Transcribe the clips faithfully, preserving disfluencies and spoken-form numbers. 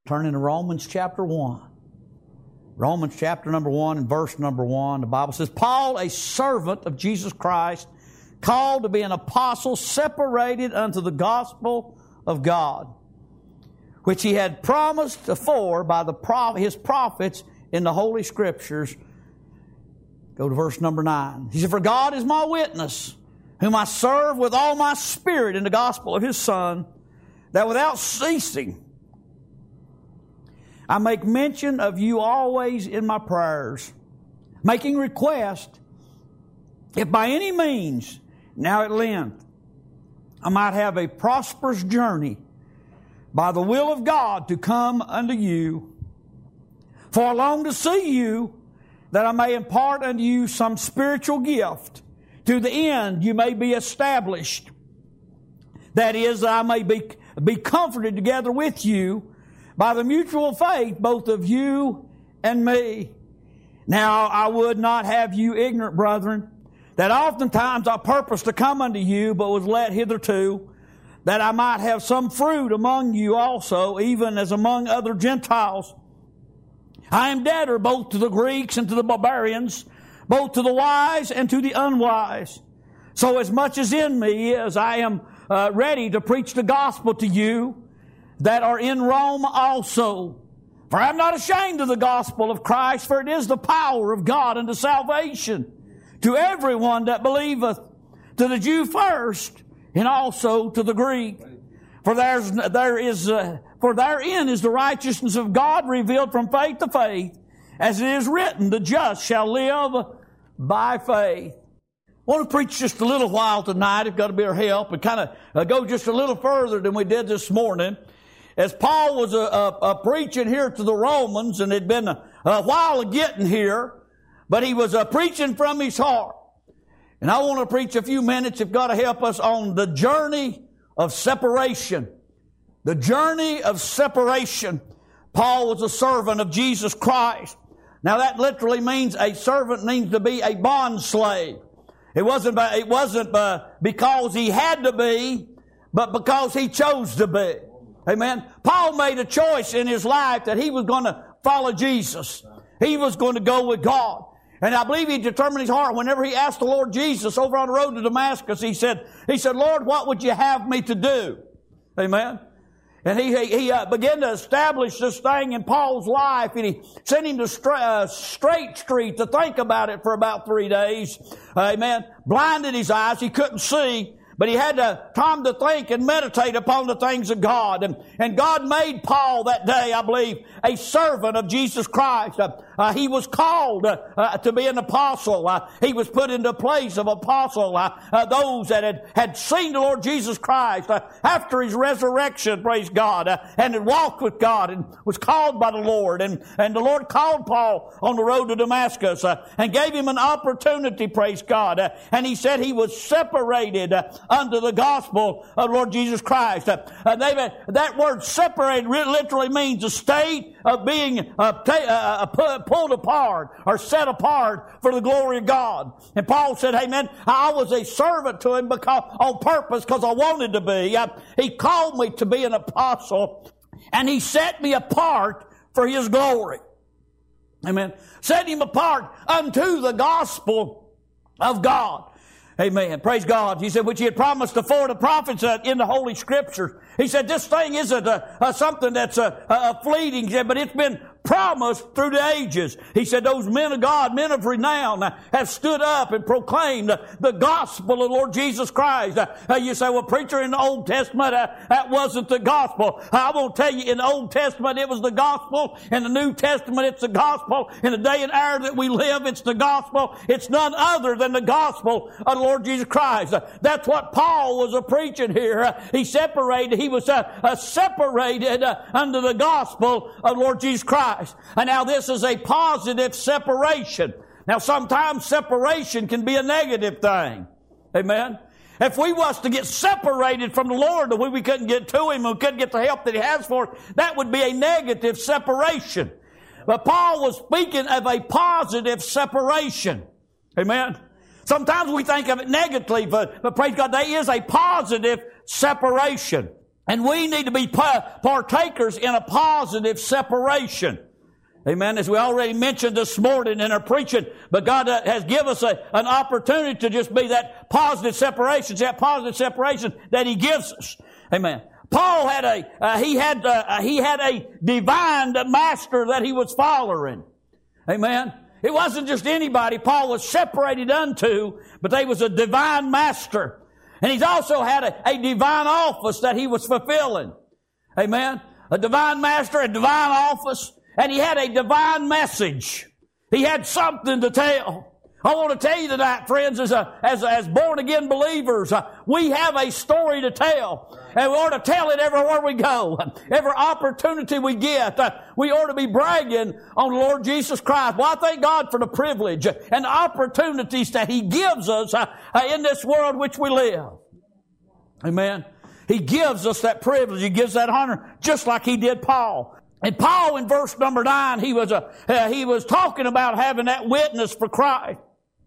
Turn into Romans chapter one. Romans chapter number one and verse number one. The Bible says, Paul, a servant of Jesus Christ, called to be an apostle, separated unto the gospel of God, which he had promised afore by the pro- his prophets in the Holy Scriptures. Go to verse number nine. He said, For God is my witness, whom I serve with all my spirit in the gospel of His Son, that without ceasing I make mention of you always in my prayers, making request, if by any means, now at length, I might have a prosperous journey by the will of God to come unto you. For I long to see you, that I may impart unto you some spiritual gift, to the end you may be established. That is, that I may be, be comforted together with you by the mutual faith, both of you and me. Now I would not have you ignorant, brethren, that oftentimes I purposed to come unto you, but was let hitherto, that I might have some fruit among you also, even as among other Gentiles. I am debtor both to the Greeks and to the barbarians, both to the wise and to the unwise. So as much as in me is, I am uh, ready to preach the gospel to you that are in Rome also. For I am not ashamed of the gospel of Christ, for it is the power of God unto salvation to everyone that believeth, to the Jew first, and also to the Greek. For there's there is uh, for therein is the righteousness of God revealed from faith to faith, as it is written, the just shall live by faith. I want to preach just a little while tonight. It's got to be our help, and kind of uh, go just a little further than we did this morning. As Paul was a, a, a preaching here to the Romans, and it had been a, a while of getting here, but he was a preaching from his heart. And I want to preach a few minutes, if God will help us, on the journey of separation. The journey of separation. Paul was a servant of Jesus Christ. Now that literally means a servant means to be a bond slave. It wasn't, it wasn't because he had to be, but because he chose to be. Amen. Paul made a choice in his life that he was going to follow Jesus. He was going to go with God. And I believe he determined his heart whenever he asked the Lord Jesus over on the road to Damascus, he said, he said, Lord, what would you have me to do? Amen. And he, he, he uh, began to establish this thing in Paul's life, and he sent him to Stra- uh, Straight Street to think about it for about three days. Uh, amen. Blinded his eyes. He couldn't see. But he had to, time to think and meditate upon the things of God. And, and God made Paul that day, I believe, a servant of Jesus Christ. Uh, uh, he was called uh, uh, to be an apostle. Uh, he was put into a place of apostle. Uh, uh, those that had, had seen the Lord Jesus Christ uh, after his resurrection, praise God, uh, and had walked with God and was called by the Lord. And, and the Lord called Paul on the road to Damascus uh, and gave him an opportunity, praise God. Uh, and he said he was separated uh, under the gospel of Lord Jesus Christ. Uh, uh, that word separated literally means a state of being uh, ta- uh, pulled apart or set apart for the glory of God. And Paul said, hey man, I was a servant to him because on purpose because I wanted to be. Uh, he called me to be an apostle, and he set me apart for his glory. Amen. Set him apart unto the gospel of God. Amen. Praise God. He said, which he had promised afore the prophets uh, in the Holy Scriptures. He said, this thing isn't uh, uh, something that's uh, uh, fleeting, but it's been promised through the ages. He said, those men of God, men of renown, uh, have stood up and proclaimed uh, the gospel of Lord Jesus Christ. Uh, uh, you say, well, preacher, in the Old Testament, uh, that wasn't the gospel. I won't tell you, in the Old Testament, it was the gospel. In the New Testament, it's the gospel. In the day and hour that we live, it's the gospel. It's none other than the gospel of the Lord Jesus Christ. Uh, that's what Paul was a preaching here. Uh, he separated, he was uh, uh, separated uh, under the gospel of Lord Jesus Christ. And now this is a positive separation. Now sometimes separation can be a negative thing. Amen. If we was to get separated from the Lord, the way we couldn't get to Him, and we couldn't get the help that He has for us, that would be a negative separation. But Paul was speaking of a positive separation. Amen. Sometimes we think of it negatively, but, but praise God, there is a positive separation. And we need to be partakers in a positive separation. Amen. As we already mentioned this morning in our preaching, but God has given us a, an opportunity to just be that positive separation, that positive separation that He gives us. Amen. Paul had a, uh, he had, uh, he had a divine master that he was following. Amen. It wasn't just anybody Paul was separated unto, but they was a divine master. And he's also had a, a divine office that he was fulfilling. Amen. A divine master, a divine office. And he had a divine message. He had something to tell. I want to tell you tonight, friends, as a, as, as born-again believers, uh, we have a story to tell. And we ought to tell it everywhere we go. Every opportunity we get, uh, we ought to be bragging on the Lord Jesus Christ. Well, I thank God for the privilege and the opportunities that He gives us uh, uh, in this world which we live. Amen. He gives us that privilege. He gives that honor just like He did Paul. And Paul, in verse number nine, he was a, uh, he was talking about having that witness for Christ.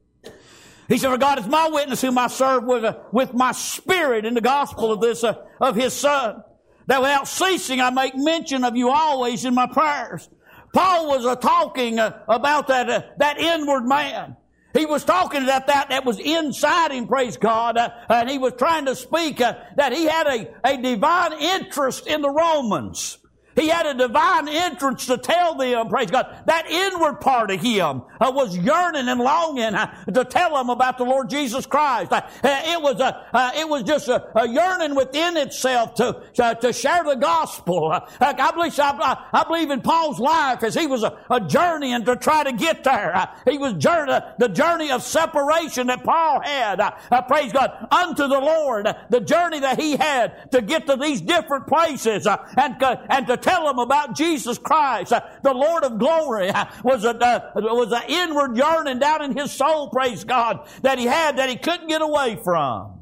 He said, "For God is my witness, whom I serve with uh, with my spirit in the gospel of this uh, of His Son, that without ceasing I make mention of you always in my prayers." Paul was uh, talking uh, about that uh, that inward man. He was talking about that that was inside him. Praise God, uh, and he was trying to speak uh, that he had a a divine interest in the Romans. He had a divine entrance to tell them, praise God, that inward part of him uh, was yearning and longing uh, to tell them about the Lord Jesus Christ. Uh, it was a, uh, it was just a, a yearning within itself to uh, to share the gospel. Uh, I believe I, I believe in Paul's life as he was a, a journeying to try to get there. Uh, he was journey, the journey of separation that Paul had. Uh, uh, praise God, unto the Lord, uh, the journey that he had to get to these different places uh, and uh, and to tell them about Jesus Christ, uh, the Lord of glory, uh, was a uh, was an inward yearning down in his soul, praise God, that he had that he couldn't get away from.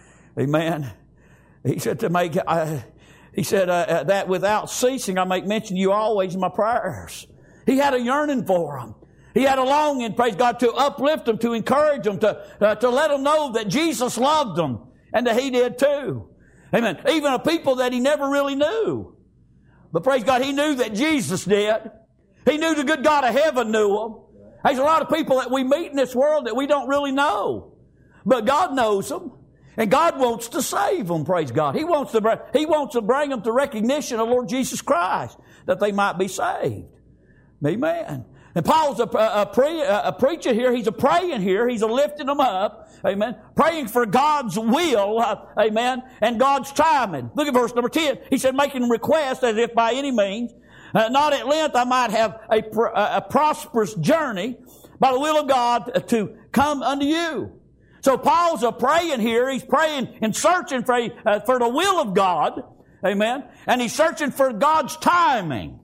Amen. He said to make, uh, he said uh, that without ceasing I make mention of you always in my prayers. He had a yearning for them. He had a longing, praise God, to uplift them, to encourage them, to uh, to let them know that Jesus loved them and that He did too. Amen. Even a people that he never really knew. But praise God, he knew that Jesus did. He knew the good God of heaven knew them. There's a lot of people that we meet in this world that we don't really know. But God knows them. And God wants to save them, praise God. He wants to bring, He wants to bring them to recognition of Lord Jesus Christ, that they might be saved. Amen. And Paul's a, a, a, pre, a preacher here. He's a praying here. He's a lifting them up. Amen. Praying for God's will. Uh, amen. And God's timing. Look at verse number ten. He said, making request as if by any means, uh, not at length I might have a, a prosperous journey by the will of God to come unto you. So Paul's a praying here. He's praying and searching for, uh, for the will of God. Amen. And he's searching for God's timing.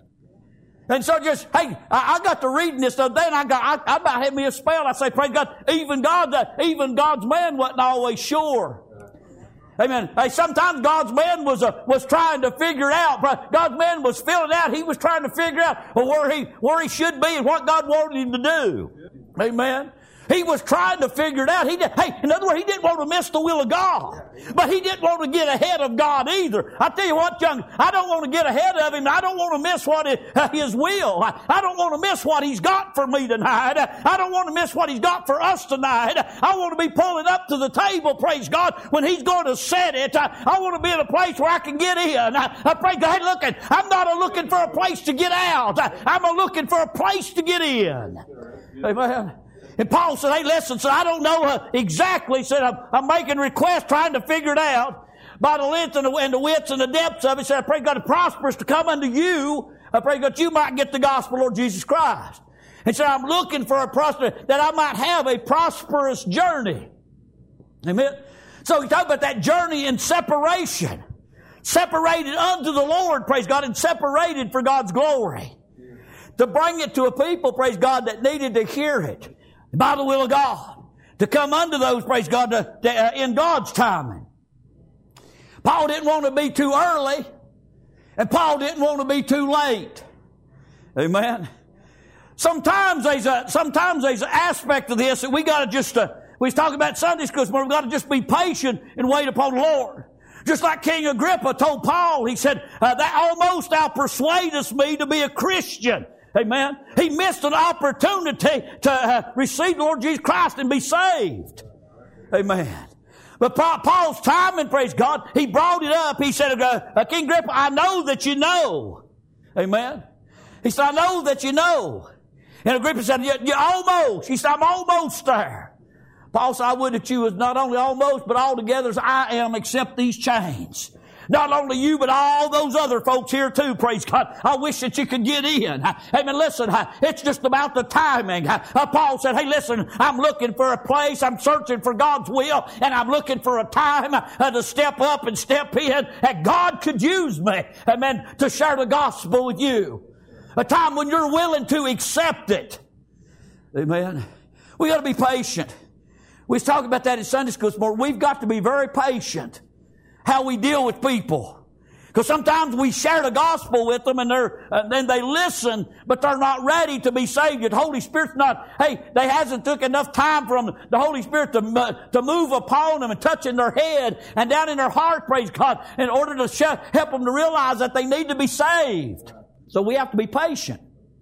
And so just, hey, I, I got to reading this the other day and I got, I, I about had me a spell. I say, praise God, even God, uh, even God's man wasn't always sure. Amen. Hey, sometimes God's man was, uh, was trying to figure out, God's man was filling out, he was trying to figure out well, where he, where he should be and what God wanted him to do. Amen. He was trying to figure it out. He did, hey, in other words, he didn't want to miss the will of God. But he didn't want to get ahead of God either. I tell you what, young, I don't want to get ahead of Him. I don't want to miss what it, uh, His will. I, I don't want to miss what He's got for me tonight. I don't want to miss what He's got for us tonight. I want to be pulling up to the table, praise God, when He's going to set it. I, I want to be in a place where I can get in. I, I pray God, hey, look, I'm not a looking for a place to get out. I, I'm a looking for a place to get in. Amen. And Paul said, hey, listen, so I don't know uh, exactly. He said, I'm, I'm making requests, trying to figure it out by the length and the, and the widths and the depths of it. He said, I pray God to prosper us to come unto you. I pray God you might get the gospel, Lord Jesus Christ. And so I'm looking for a prosper, that I might have a prosperous journey. Amen. So he talked about that journey in separation. Separated unto the Lord, praise God, and separated for God's glory. To bring it to a people, praise God, that needed to hear it. By the will of God. To come unto those, praise God, to, to, uh, in God's timing. Paul didn't want to be too early. And Paul didn't want to be too late. Amen. Sometimes there's a, sometimes there's an aspect of this that we got to just, uh, we was talking about Sunday school, but we've got to just be patient and wait upon the Lord. Just like King Agrippa told Paul, he said, uh, that almost thou persuadest me to be a Christian. Amen. He missed an opportunity to uh, receive the Lord Jesus Christ and be saved. Amen. But Paul's timing, praise God, he brought it up. He said, uh, King Agrippa, I know that you know. Amen. He said, I know that you know. And Agrippa said, you, you almost. He said, I'm almost there. Paul said, I would that you was not only almost, but altogether as I am, except these chains. Not only you, but all those other folks here too, praise God. I wish that you could get in. Amen. Listen, it's just about the timing. Paul said, hey, listen, I'm looking for a place. I'm searching for God's will, and I'm looking for a time to step up and step in, and God could use me, amen, to share the gospel with you. A time when you're willing to accept it. Amen. We got to be patient. We was talking about that in Sunday school this morning. We've got to be very patient how we deal with people. Because sometimes we share the gospel with them and they're, uh, then they listen, but they're not ready to be saved. The Holy Spirit's not, hey, they hasn't took enough time from the Holy Spirit to, uh, to move upon them and touch in their head and down in their heart, praise God, in order to sh- help them to realize that they need to be saved. So we have to be patient.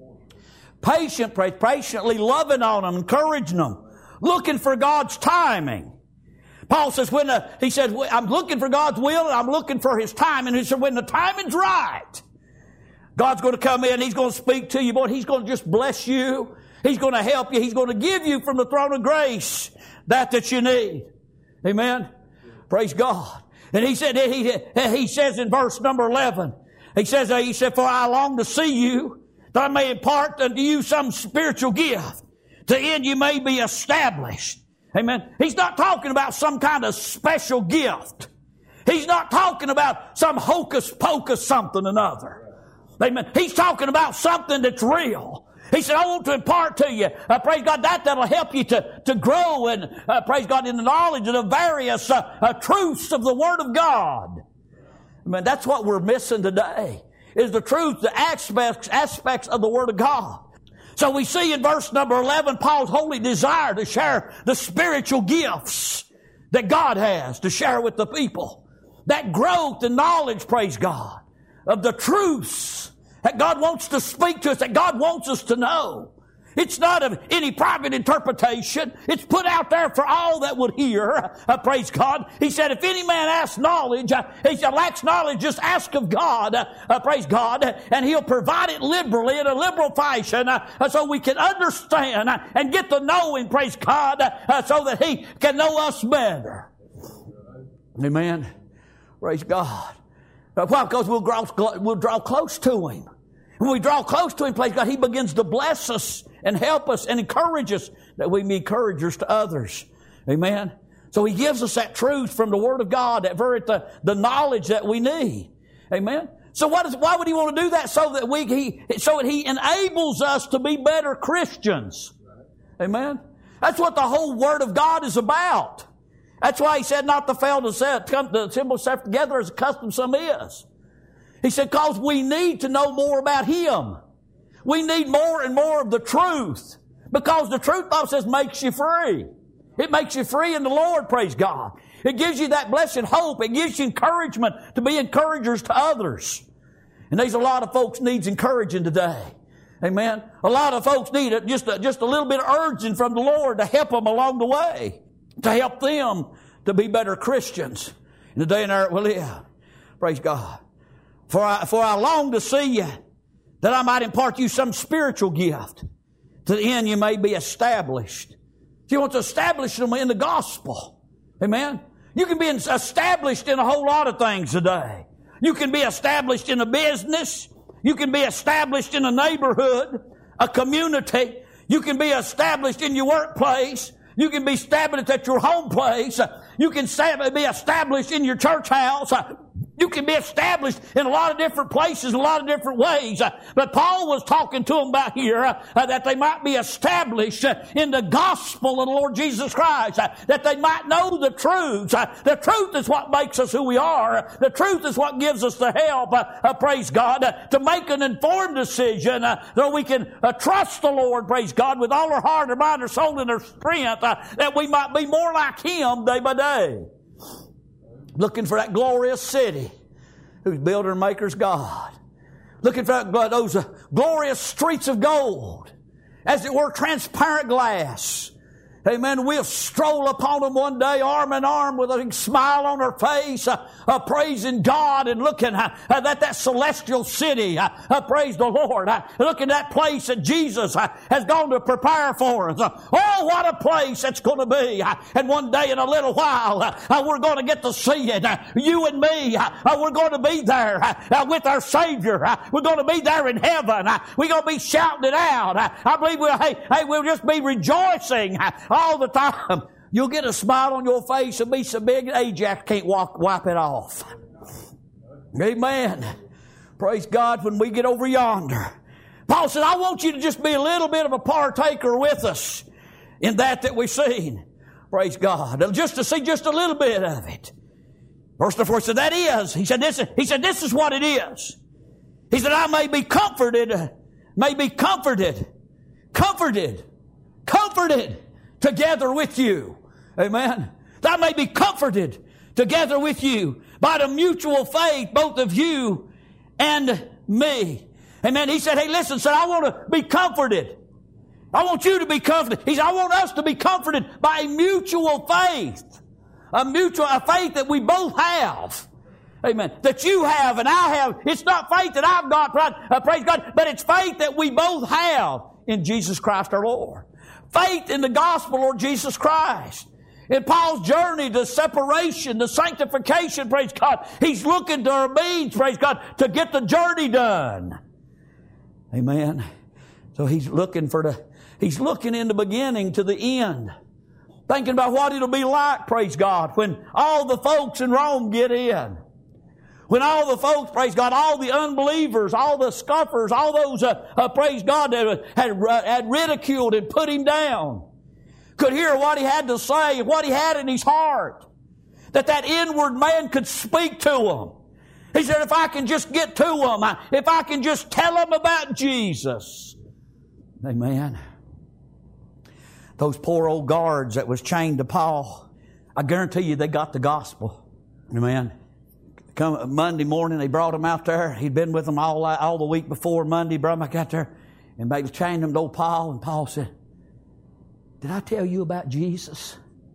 Patient, praise, patiently loving on them, encouraging them, looking for God's timing. Paul says, when uh, he said, I'm looking for God's will and I'm looking for His time. And he said, when the timing's right, God's going to come in. He's going to speak to you. Boy, He's going to just bless you. He's going to help you. He's going to give you from the throne of grace that that you need. Amen. Praise God. And he said, he, he says in verse number eleven, he says, he said, for I long to see you, that I may impart unto you some spiritual gift, to end you may be established. Amen. He's not talking about some kind of special gift. He's not talking about some hocus pocus something or another. Amen. He's talking about something that's real. He said, I want to impart to you, uh, praise God, that that'll help you to, to grow and, uh, praise God, in the knowledge of the various uh, uh, truths of the Word of God. Amen. That's what we're missing today, is the truth, the aspects, aspects of the Word of God. So we see in verse number eleven, Paul's holy desire to share the spiritual gifts that God has to share with the people. That growth and knowledge, praise God, of the truths that God wants to speak to us, that God wants us to know. It's not of any private interpretation. It's put out there for all that would hear. Uh, praise God. He said, if any man asks knowledge, uh, he said, lacks knowledge, just ask of God. Uh, uh, praise God. And He'll provide it liberally in a liberal fashion uh, so we can understand uh, and get to know Him, praise God, uh, so that He can know us better. Amen. Praise God. Uh, why? Because we'll draw, we'll draw close to Him. When we draw close to Him, praise God, He begins to bless us and help us and encourage us that we be encouragers to others. Amen. So He gives us that truth from the Word of God, that very the, the knowledge that we need. Amen. So what is, why would He want to do that? So that we, He, so that He enables us to be better Christians. Amen. That's what the whole Word of God is about. That's why He said not to fail to set, come to assemble yourself together as accustomed some is. He said, because we need to know more about Him. We need more and more of the truth. Because the truth, Bible says, makes you free. It makes you free in the Lord, praise God. It gives you that blessed hope. It gives you encouragement to be encouragers to others. And there's a lot of folks needs encouraging today. Amen. A lot of folks need it, just a, just a little bit of urging from the Lord to help them along the way. To help them to be better Christians in the day and hour we live. Praise God. For I, for I long to see you, that I might impart you some spiritual gift, to the end you may be established. He wants to establish them in the gospel. Amen. You can be established in a whole lot of things today. You can be established in a business. You can be established in a neighborhood, a community. You can be established in your workplace. You can be established at your home place. You can be established in your church house. You can be established in a lot of different places, a lot of different ways. But Paul was talking to them about here uh, that they might be established uh, in the gospel of the Lord Jesus Christ, uh, that they might know the truths. Uh, the truth is what makes us who we are. The truth is what gives us the help, uh, uh, praise God, uh, to make an informed decision uh, so we can uh, trust the Lord, praise God, with all our heart, our mind, our soul, and our strength, uh, that we might be more like Him day by day. looking for that glorious city whose builder and maker's God. Looking for that, those uh, glorious streets of gold, as it were transparent glass. Amen. We'll stroll upon them one day, arm in arm, with a smile on our face, uh, uh, praising God and looking uh, at that celestial city. Uh, uh, praise the Lord. Uh, looking at that place that Jesus uh, has gone to prepare for us. Uh, oh, what a place it's going to be. Uh, and one day in a little while, uh, uh, we're going to get to see it. Uh, you and me, uh, uh, we're going to be there uh, uh, with our Savior. Uh, we're going to be there in heaven. Uh, we're going to be shouting it out. Uh, I believe we'll, hey, hey, we'll just be rejoicing uh, all the time. You'll get a smile on your face and be so big Ajax can't walk, wipe it off. Amen. Praise God when we get over yonder. Paul said, I want you to just be a little bit of a partaker with us in that that we've seen. Praise God. Just to see just a little bit of it. Verse four said, that is. He said, this is, he said, this is what it is. He said, I may be comforted, may be comforted, comforted, comforted together with you. Amen. That I may be comforted together with you by the mutual faith, both of you and me. Amen. He said, hey, listen, son, I want to be comforted. I want you to be comforted. He said, I want us to be comforted by a mutual faith. A mutual, a faith that we both have. Amen. That you have and I have. It's not faith that I've got, uh, praise God, but it's faith that we both have in Jesus Christ our Lord. Faith in the gospel, Lord Jesus Christ. In Paul's journey to separation, to sanctification, praise God, he's looking to our means, praise God, to get the journey done. Amen. So he's looking for the, he's looking in the beginning to the end. Thinking about what it'll be like, praise God, when all the folks in Rome get in. When all the folks, praise God, all the unbelievers, all the scoffers, all those, uh, uh, praise God, that had, uh, had ridiculed and put him down, could hear what he had to say, what he had in his heart. That that inward man could speak to him. He said, if I can just get to them, I, if I can just tell them about Jesus. Amen. Those poor old guards that was chained to Paul, I guarantee you they got the gospel. Amen. Come Monday morning, they brought him out there. He'd been with them all, all the week before. Monday, brought him back out there. And they chained him to old Paul. And Paul said, did I tell you about Jesus?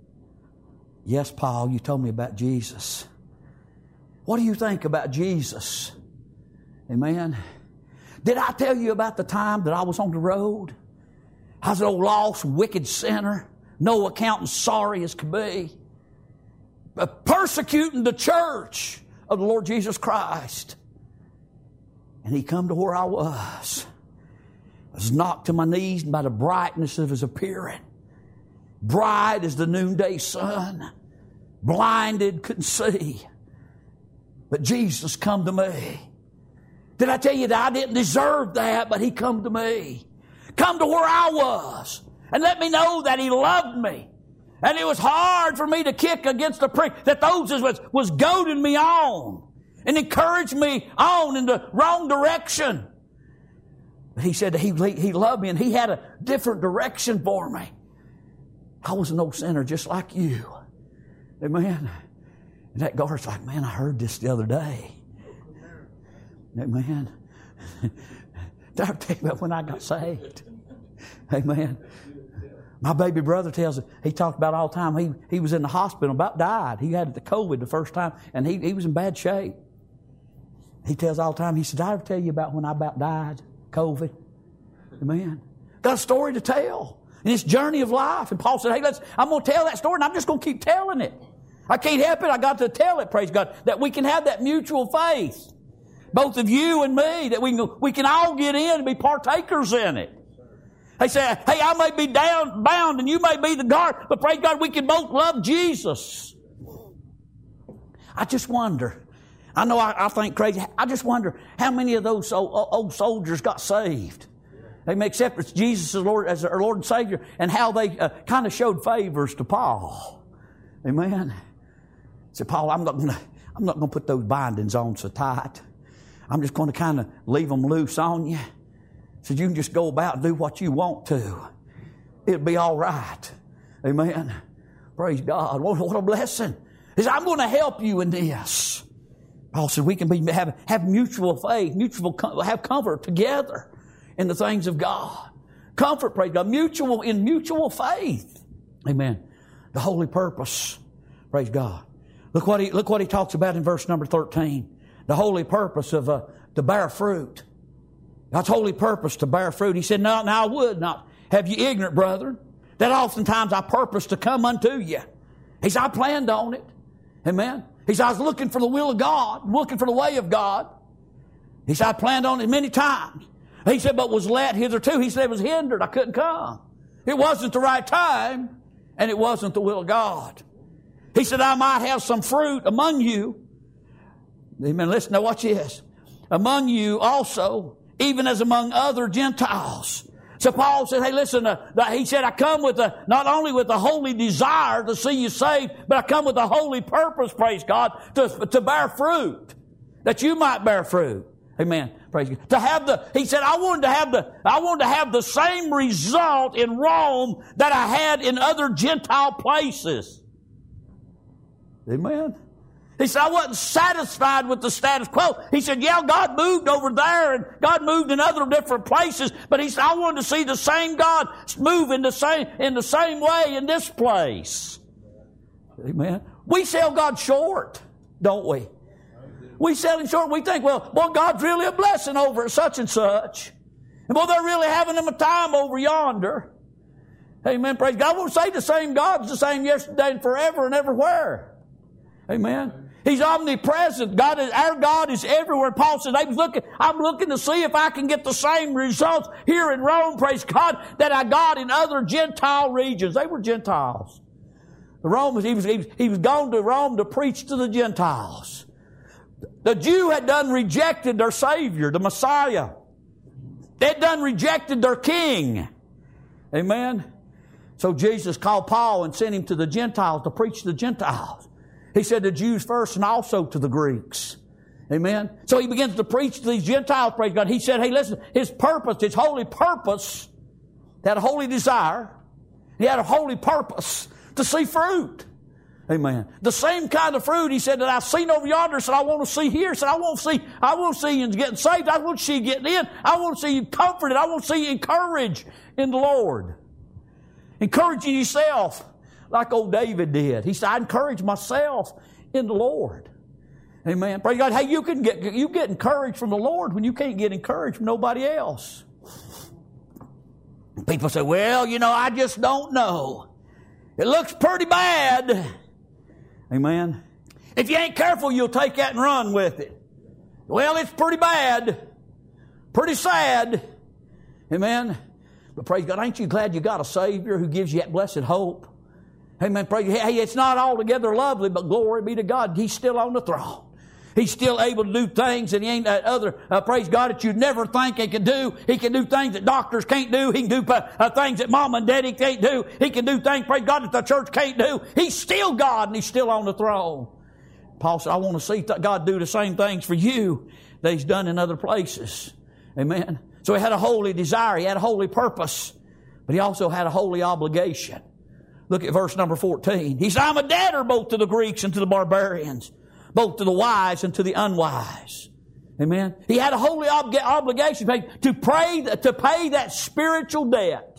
Yes, Paul, you told me about Jesus. What do you think about Jesus? Amen. Did I tell you about the time that I was on the road? I was an old lost, wicked sinner, no accountant, sorry as could be, persecuting the church of the Lord Jesus Christ. And he come to where I was. I was knocked to my knees by the brightness of his appearing. Bright as the noonday sun. Blinded, couldn't see. But Jesus come to me. Did I tell you that I didn't deserve that, but he come to me. Come to where I was. And let me know that he loved me. And it was hard for me to kick against the prick, that those was, was goading me on and encouraged me on in the wrong direction. But he said that he, he loved me and he had a different direction for me. I was an old sinner just like you. Amen. And that guard's like, man, I heard this the other day. Amen. Did I tell you about when I got saved? Amen. My baby brother tells it, he talked about all the time. He, he was in the hospital, about died. He had the COVID the first time, and he, he was in bad shape. He tells all the time, he said, did I ever tell you about when I about died? COVID. Amen. Got a story to tell in this journey of life. And Paul said, hey, let's, I'm going to tell that story, and I'm just going to keep telling it. I can't help it. I got to tell it, praise God, that we can have that mutual faith. Both of you and me, that we can, we can all get in and be partakers in it. They say, hey, I may be down, bound and you may be the guard, but praise God, we can both love Jesus. I just wonder, I know I, I think crazy, I just wonder how many of those old, old soldiers got saved. They accepted Jesus as Lord, as their Lord and Savior, and how they uh, kind of showed favors to Paul. Amen. Said, Paul, I'm not going to, I'm not going to put those bindings on so tight. I'm just going to kind of leave them loose on you. So you can just go about and do what you want to. It'll be all right. Amen. Praise God. What, what a blessing. He said, I'm going to help you in this. Paul said, we can be have, have mutual faith, mutual have comfort together in the things of God. Comfort, praise God, mutual in mutual faith. Amen. The holy purpose, praise God. Look what he look what he talks about in verse number thirteen. The holy purpose of uh, to bear fruit. God's holy purpose to bear fruit. He said, "No, now I would not have you ignorant, brethren, that oftentimes I purpose to come unto you." He said, I planned on it. Amen. He said, I was looking for the will of God, looking for the way of God. He said, I planned on it many times. He said, but was let hitherto. He said, it was hindered. I couldn't come. It wasn't the right time, and it wasn't the will of God. He said, I might have some fruit among you. Amen. Listen, now watch this. Among you also, even as among other Gentiles. So Paul said, hey, listen, uh, he said, I come with a, not only with a holy desire to see you saved, but I come with a holy purpose, praise God, to, to bear fruit, that you might bear fruit. Amen. Praise God. To have the, he said, I wanted to have the, I wanted to have the same result in Rome that I had in other Gentile places. Amen. He said, I wasn't satisfied with the status quo. He said, yeah, God moved over there and God moved in other different places. But he said, I wanted to see the same God move in the same, in the same way in this place. Amen. We sell God short, don't we? We sell him short. We think, well, well, God's really a blessing over at such and such. And well, they're really having them a time over yonder. Amen. Praise God. I won't say the same God's the same yesterday and forever and everywhere. Amen. He's omnipresent. God is, our God is everywhere. Paul said, I'm looking, I'm looking to see if I can get the same results here in Rome, praise God, that I got in other Gentile regions. They were Gentiles. The Romans, he was, he was, he was gone to Rome to preach to the Gentiles. The Jew had done rejected their Savior, the Messiah. They had done rejected their King. Amen. So Jesus called Paul and sent him to the Gentiles to preach to the Gentiles. He said the Jews first and also to the Greeks. Amen. So he begins to preach to these Gentiles, praise God. He said, hey, listen, his purpose, his holy purpose, he had a holy desire. He had a holy purpose to see fruit. Amen. The same kind of fruit, he said, that I've seen over yonder, said I want to see here. Said I want to see, I want to see you getting saved. I want to see you getting in. I want to see you comforted. I want to see you encouraged in the Lord. Encouraging yourself. Like old David did. He said, I encourage myself in the Lord. Amen. Praise God. Hey, you can get, you get encouraged from the Lord when you can't get encouraged from nobody else. People say, well, you know, I just don't know. It looks pretty bad. Amen. If you ain't careful, you'll take that and run with it. Well, it's pretty bad. Pretty sad. Amen. But praise God, ain't you glad you got a Savior who gives you that blessed hope? Amen. Praise. Hey, it's not altogether lovely, but glory be to God. He's still on the throne. He's still able to do things that he ain't that other, uh, praise God, that you'd never think he could do. He can do things that doctors can't do. He can do uh, things that mom and daddy can't do. He can do things, praise God, that the church can't do. He's still God and he's still on the throne. Paul said, I want to see God do the same things for you that he's done in other places. Amen. So he had a holy desire. He had a holy purpose, but he also had a holy obligation. Look at verse number fourteen. He said, I'm a debtor both to the Greeks and to the barbarians, both to the wise and to the unwise. Amen. He had a holy ob- obligation to pray, to pay that spiritual debt.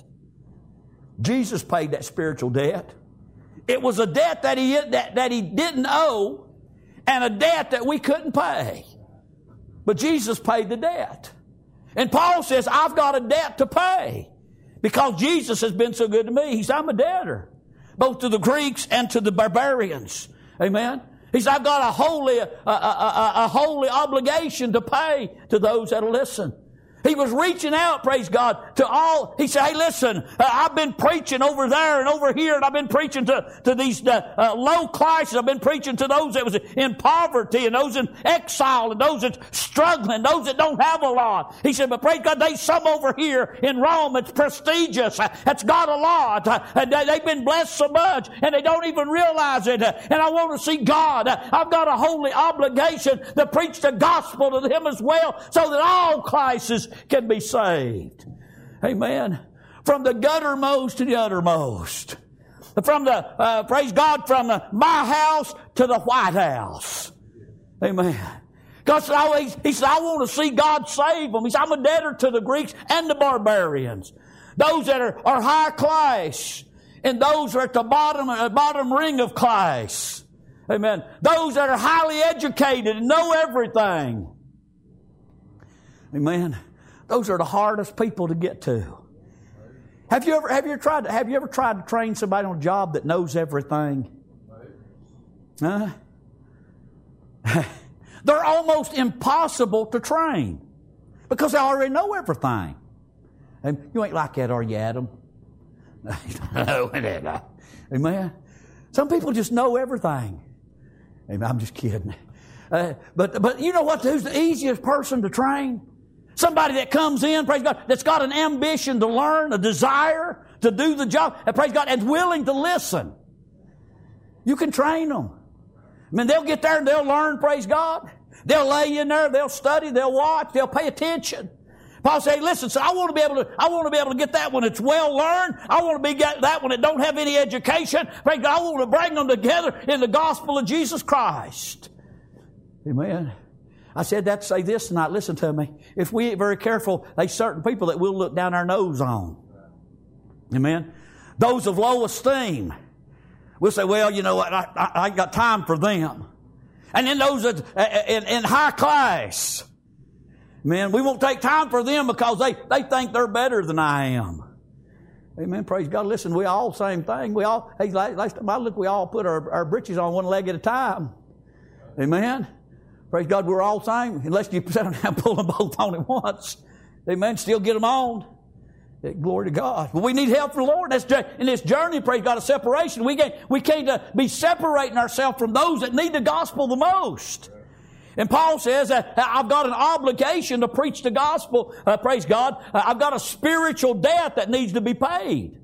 Jesus paid that spiritual debt. It was a debt that he, that, that he didn't owe and a debt that we couldn't pay. But Jesus paid the debt. And Paul says, I've got a debt to pay because Jesus has been so good to me. He said, I'm a debtor, both to the Greeks and to the barbarians. Amen. He said, I've got a holy, a, a, a, a holy obligation to pay to those that will listen. He was reaching out, praise God, to all. He said, hey, listen, uh, I've been preaching over there and over here, and I've been preaching to, to these uh, uh, low classes. I've been preaching to those that was in poverty and those in exile and those that's struggling, those that don't have a lot. He said, but praise God, there's some over here in Rome. It's prestigious. Uh, it's got a lot. Uh, and they, they've been blessed so much, and they don't even realize it. Uh, and I want to see God. Uh, I've got a holy obligation to preach the gospel to them as well so that all classes can be saved. Amen. From the guttermost to the uttermost. from the, uh, praise God, from the, my house to the White House. Amen. God said, I, he said, I want to see God save them. He said, I'm a debtor to the Greeks and the barbarians. Those that are, are high class and those are at the bottom, uh, bottom ring of class. Amen. Those that are highly educated and know everything. Amen. Those are the hardest people to get to. Have you ever have you ever tried to, have you ever tried to train somebody on a job that knows everything? Huh? They're almost impossible to train because they already know everything. And you ain't like that, are you, Adam? Amen. Some people just know everything. Amen. I'm just kidding. Uh, but but you know what? Who's the easiest person to train? Somebody that comes in, praise God, that's got an ambition to learn, a desire to do the job, and praise God, and willing to listen. You can train them. I mean, they'll get there and they'll learn, praise God. They'll lay in there, they'll study, they'll watch, they'll pay attention. Paul said, listen, so I want to be able to, I want to be able to get that one that's well learned. I want to be get that one that don't have any education. Praise God, I want to bring them together in the gospel of Jesus Christ. Amen. I said that to say this tonight. Listen to me. If we ain't very careful, there's certain people that we'll look down our nose on. Amen. Those of low esteem. We'll say, well, you know what, I, I, I ain't got time for them. And then those that, uh, in, in high class, man, we won't take time for them because they, they think they're better than I am. Amen. Praise God. Listen, we all same thing. We all, hey, last time I looked, we all put our, our britches on one leg at a time. Amen. Praise God, we're all same. Unless you sit down and pull them both on at once. Amen. Still get them on. Glory to God. But we need help from the Lord. That's in this journey, praise God, of separation. We can't, we can't uh, be separating ourselves from those that need the gospel the most. And Paul says that I've got an obligation to preach the gospel, uh, praise God. Uh, I've got a spiritual debt that needs to be paid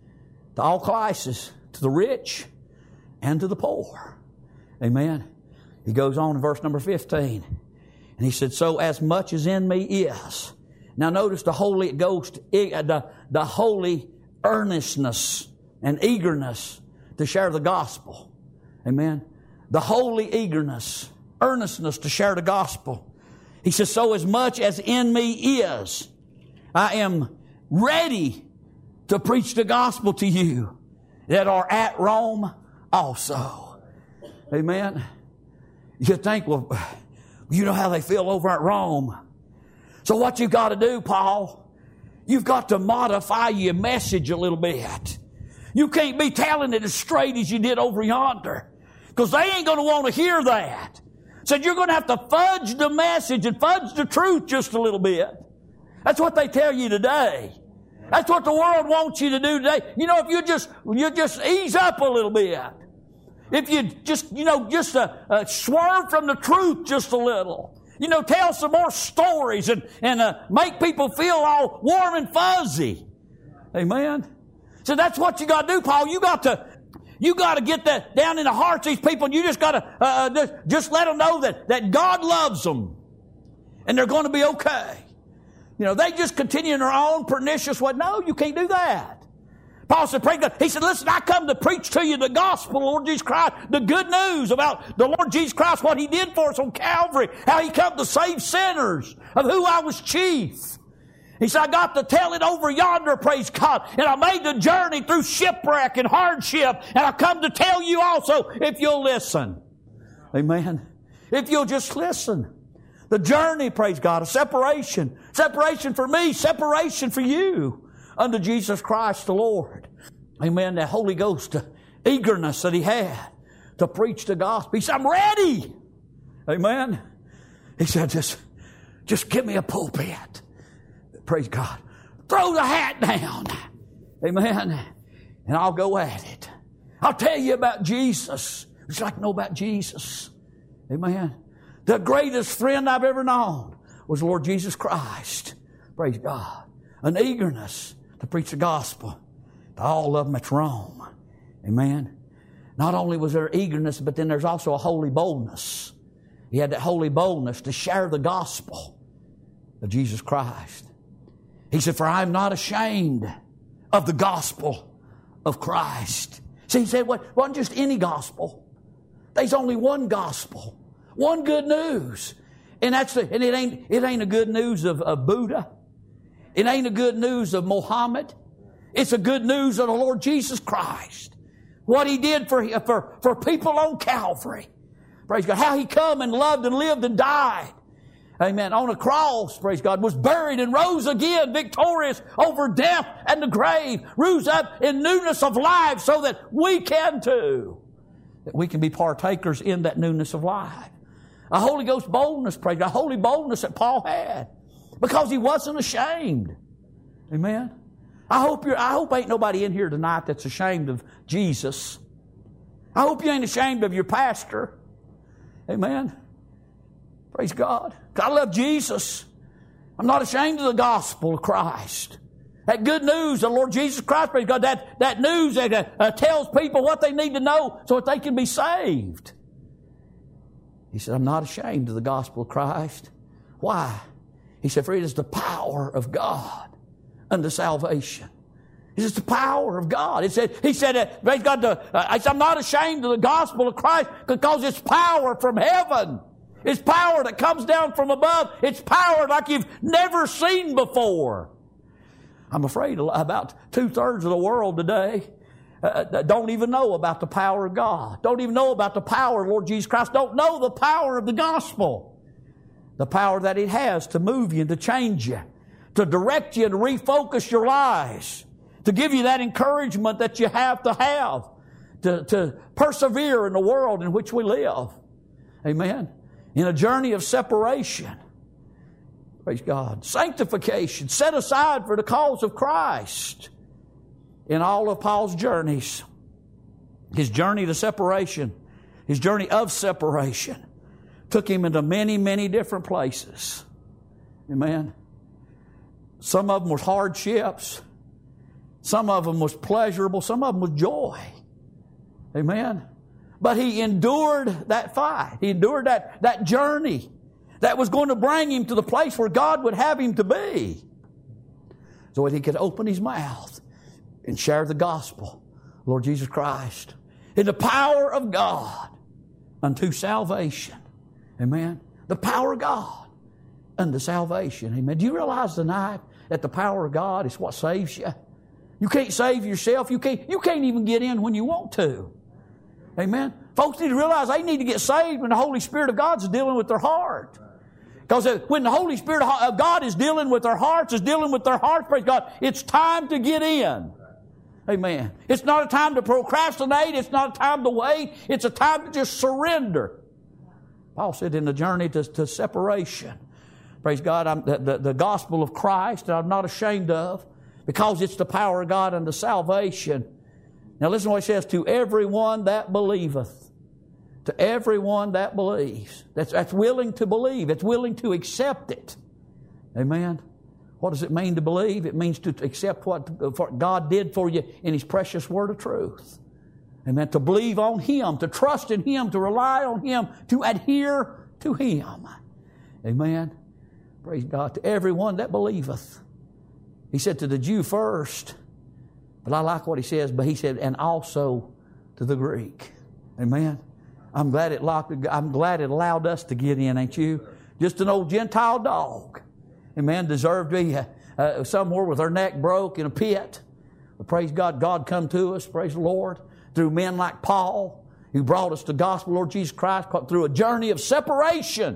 to all classes, to the rich and to the poor. Amen. He goes on in verse number fifteen. And he said, so as much as in me is. Now notice the Holy Ghost, the, the holy earnestness and eagerness to share the gospel. Amen. The holy eagerness, earnestness to share the gospel. He says, so as much as in me is, I am ready to preach the gospel to you that are at Rome also. Amen. You think, well, you know how they feel over at Rome. So what you've got to do, Paul, you've got to modify your message a little bit. You can't be telling it as straight as you did over yonder, because they ain't going to want to hear that. So you're going to have to fudge the message and fudge the truth just a little bit. That's what they tell you today. That's what the world wants you to do today. You know, if you just you just ease up a little bit, if you just you know just uh, uh, swerve from the truth just a little. You know, tell some more stories and, and uh, make people feel all warm and fuzzy. Amen. So that's what you got to do, Paul. You got to, you got to get that down in the hearts of these people, and you just got to uh, just, just let them know that, that God loves them, and they're going to be okay. You know, they just continue in their own pernicious way. No, you can't do that. Paul said, pray God. He said, listen, I come to preach to you the gospel of the Lord Jesus Christ, the good news about the Lord Jesus Christ, what He did for us on Calvary, how He come to save sinners, of who I was chief. He said, I got to tell it over yonder, praise God, and I made the journey through shipwreck and hardship, and I come to tell you also, if you'll listen. Amen. If you'll just listen. The journey, praise God, of separation. Separation for me, separation for you. Unto Jesus Christ the Lord. Amen. That Holy Ghost uh, eagerness that He had to preach the gospel. He said, I'm ready. Amen. He said, just, just give me a pulpit. Praise God. Throw the hat down. Amen. And I'll go at it. I'll tell you about Jesus. Would you like to know about Jesus? Amen. The greatest friend I've ever known was the Lord Jesus Christ. Praise God. An eagerness to preach the gospel to all of them at Rome. Amen. Not only was there eagerness, but then there's also a holy boldness. He had that holy boldness to share the gospel of Jesus Christ. He said, for I am not ashamed of the gospel of Christ. See, he said, well, it wasn't just any gospel. There's only one gospel, one good news. And that's the, and it ain't, it ain't a good news of, of Buddha. It ain't a good news of Muhammad. It's a good news of the Lord Jesus Christ. What He did for, for, for people on Calvary. Praise God. How He come and loved and lived and died. Amen. On a cross, praise God, was buried and rose again, victorious over death and the grave. Rose up in newness of life so that we can too. That we can be partakers in that newness of life. A Holy Ghost boldness, praise God. A holy boldness that Paul had. Because he wasn't ashamed. Amen. I hope you're, I hope ain't nobody in here tonight that's ashamed of Jesus. I hope you ain't ashamed of your pastor. Amen. Praise God. I love Jesus. I'm not ashamed of the gospel of Christ. That good news, the Lord Jesus Christ, praise God, that, that news that uh, uh, tells people what they need to know so that they can be saved. He said, I'm not ashamed of the gospel of Christ. Why? He said, for it is the power of God unto salvation. It is the power of God. It said, he said, uh, praise God, the, uh, I'm not ashamed of the gospel of Christ because it's power from heaven. It's power that comes down from above. It's power like you've never seen before. I'm afraid about two-thirds of the world today uh, don't even know about the power of God. Don't even know about the power of Lord Jesus Christ. Don't know the power of the gospel. The power that it has to move you and to change you, to direct you and to refocus your lives, to give you that encouragement that you have to have, to, to persevere in the world in which we live. Amen. In a journey of separation. Praise God. Sanctification, set aside for the cause of Christ. In all of Paul's journeys, his journey to separation, his journey of separation, took him into many, many different places. Amen. Some of them was hardships. Some of them was pleasurable. Some of them was joy. Amen. But he endured that fight. He endured that, that journey that was going to bring him to the place where God would have him to be. So that he could open his mouth and share the gospel, Lord Jesus Christ, in the power of God unto salvation. Amen. The power of God unto salvation. Amen. Do you realize tonight that the power of God is what saves you? You can't save yourself. You can't, you can't even get in when you want to. Amen. Folks need to realize they need to get saved when the Holy Spirit of God is dealing with their heart. Because when the Holy Spirit of God is dealing with their hearts, is dealing with their hearts, praise God, it's time to get in. Amen. It's not a time to procrastinate. It's not a time to wait. It's a time to just surrender. Paul said in the journey to, to separation, praise God, I'm, the, the, the gospel of Christ that I'm not ashamed of because it's the power of God unto salvation. Now listen to what he says, to everyone that believeth. To everyone that believes. That's, that's willing to believe. It's willing to accept it. Amen. What does it mean to believe? It means to accept what God did for you in His precious word of truth. Amen. To believe on Him, to trust in Him, to rely on Him, to adhere to Him. Amen. Praise God. To everyone that believeth. He said to the Jew first, but I like what he says, but he said, and also to the Greek. Amen. I'm glad it locked, I'm glad it allowed us to get in, ain't you? Just an old Gentile dog. Amen. Deserved to be uh, somewhere with her neck broke in a pit. But praise God, God come to us, praise the Lord, through men like Paul, who brought us the gospel, Lord Jesus Christ, through a journey of separation.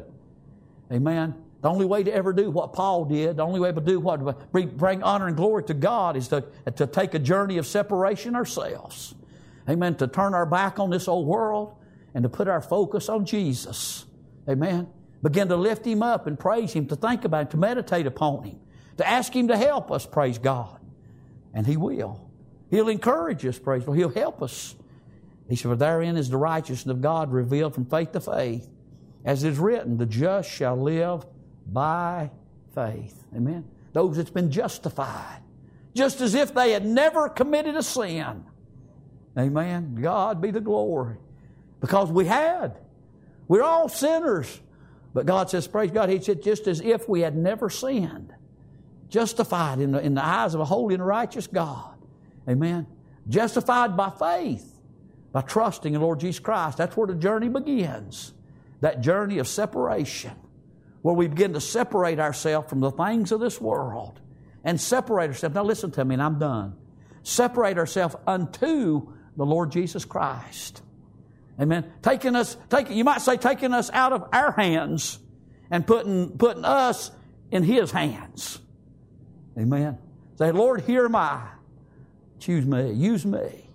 Amen. The only way to ever do what Paul did, the only way to do what bring honor and glory to God is to, to take a journey of separation ourselves. Amen. To turn our back on this old world and to put our focus on Jesus. Amen. Begin to lift Him up and praise Him, to think about Him, to meditate upon Him, to ask Him to help us, praise God. And He will. He'll encourage us, praise God. He'll help us. He said, for therein is the righteousness of God revealed from faith to faith. As it is written, the just shall live by faith. Amen. Those that's been justified. Just as if they had never committed a sin. Amen. God be the glory. Because we had. We're all sinners. But God says, praise God, He said, just as if we had never sinned. Justified in the, in the eyes of a holy and righteous God. Amen. Justified by faith. by trusting in the Lord Jesus Christ. That's where the journey begins. That journey of separation, where we begin to separate ourselves from the things of this world and separate ourselves. Now listen to me, and I'm done. Separate ourselves unto the Lord Jesus Christ. Amen. Taking us, taking, you might say, taking us out of our hands and putting, putting us in His hands. Amen. Say, Lord, here am I. Choose me. Use me.